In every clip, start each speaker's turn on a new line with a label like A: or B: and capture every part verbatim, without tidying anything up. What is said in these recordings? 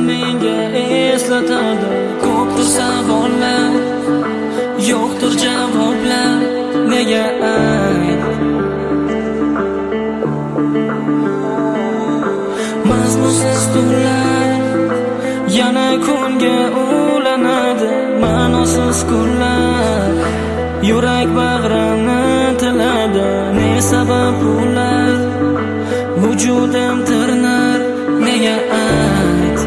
A: menga eslatadi ko'pdir savollar, yo'qdir javoblar. Nega ayt? Mazmunsiz tunlar yana kunga ulanadi, ma'nosiz kunlar yurak bag'rimni tiladi. Ne sabab ular vujudim tirnar? Nega ayt?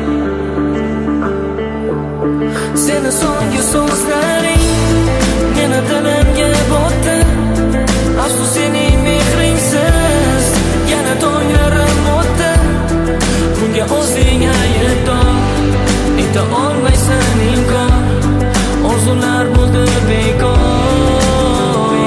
A: Seni so'nggi so'zlaring meni dilimga botdi. Afsus sening mehringsiz yana tonglarim o'tdi. Bunga o'zing aybdor, eta olmaysan inkor. Orzular bo'ldi bekor.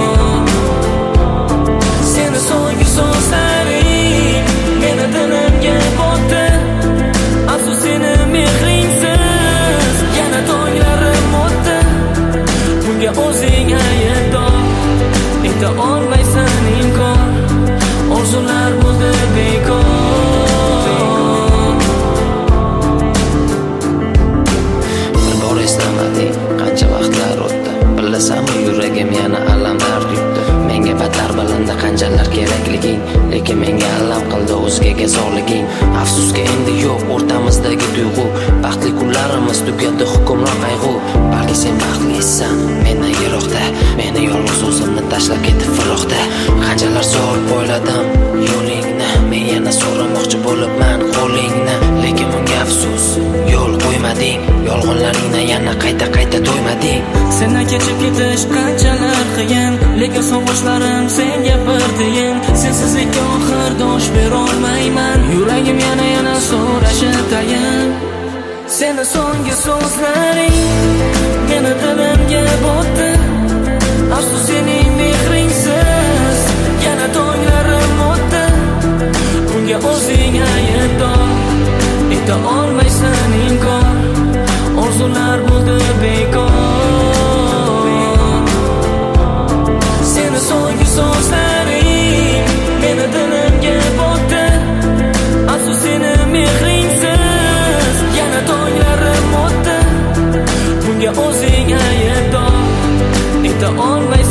A: Seni so'nggi so'zlaring meni dilimga botdi. Afsus sening mehringsiz yana tonglarim o'tdi. Bunga o'zing aybdor, eta olmaysan inkor. Orzular bo'ldi bekor. Qancha vaqtlar o'tdi, bilasanmi yuragim yana alam dard yutdi. Menga battar bilindi qanchalar kerakliging, lekin menga alam qildi o'zgaga zorliging. Afsuski endi yo'q o'rtamizdagi tuyg'u, baxtli kunlarimiz tugadi hukmron qayg'u. Balki sen baxtlisan mendan yiroqda, meni yolg'iz o'zimni tashlab ketib firoqda. Qanchalar so'rab poyladim yo'lingni, men yana so'ramoqchi bo'libman qo'lingni, lekin bunga afsus yo'l qo'ymading. Yolg'onlaringni yana qayta qayta to'ymading. Sendan kechib ketish qanchalar qiyin, lekin sog'ishlarim senga bir tiyin. Sensizlikka oxir dosh berolmayman, yuragim yana yana so'rashi tayin. Seni so'nggi so'zlaring meni dilimga botdi. Afsus sening mehringsiz yana tonglarim o'tdi. Bunga o'zing aybdor, eta olmaysan inkor. Orzular bo'ldi bekor. Seni so'nggi so'zlaring meni dilimga botdi. Afsus sening mehringsiz yana tonglarim o'tdi. Bunga o'zing aybdor, eta olmaysan